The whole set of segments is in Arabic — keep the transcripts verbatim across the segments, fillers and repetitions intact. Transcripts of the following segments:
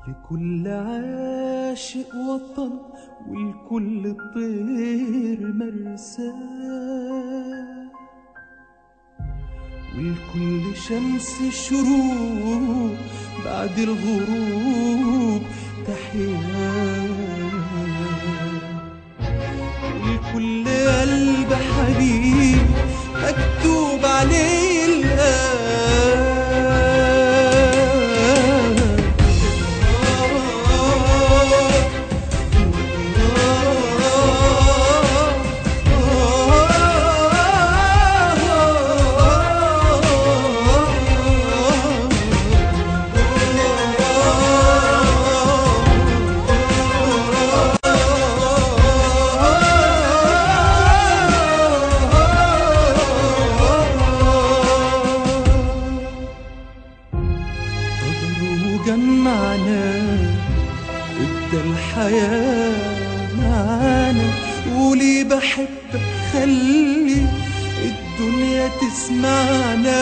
لكل عاشق وطن ولكل طير مرساه، ولكل شمس شروق بعد الغروب تحياه، ولكل قلب حبيب مكتوب عليه الآه. جمعنا ابدا الحياة معانا، قولي بحبك خلي الدنيا تسمعنا،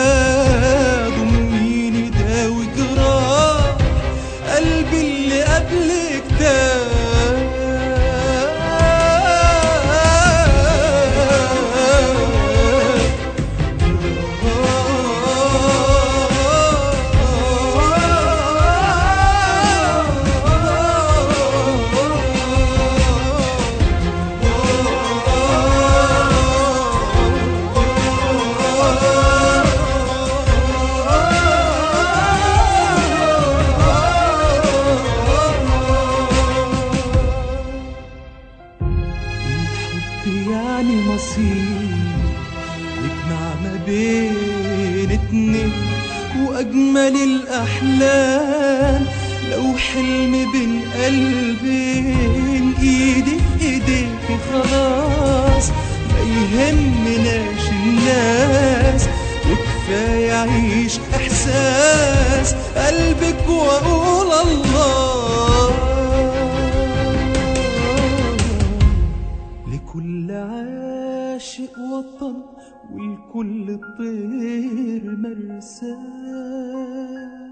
ضميني داوي جراح قلبي اللي قبلك ده. يعني مصير يجمع ما بين اتنين، واجمل الاحلام لو حلم بين قلبين، ايدي في ايديكي خلاص ما يهمناش الناس، وكفايه اعيش احساس قلبك واقول الله. لكل عاشق وطن ولكل طير مرساه،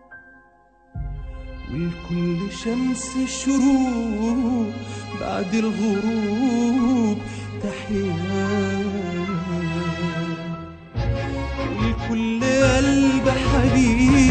ولكل شمس شروق بعد الغروب تحياه، ولكل قلب حبيب